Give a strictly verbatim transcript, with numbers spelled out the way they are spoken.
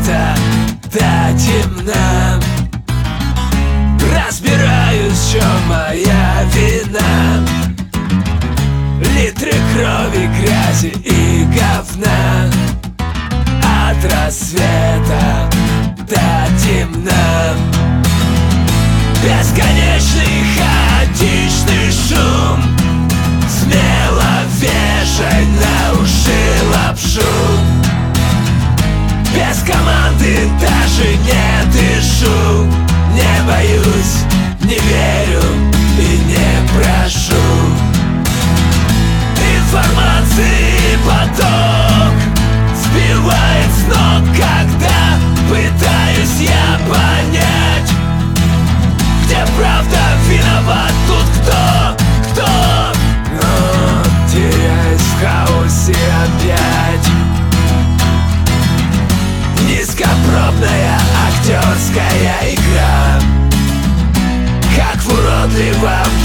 света до темна. Разбираюсь, в чем моя вина. Литры крови, грязи и говна. От рассвета до темна. Бесконечный хаотичный шум. Смело вешай на уши лапшу. Без команды даже не дышу. Не боюсь, не верю и не прошу. Информации поток сбивает с ног, когда пытаюсь я понять, где правда, виноват тут кто, кто. Но теряюсь в хаосе опять. Низкопробная актерская игра, как в уродливом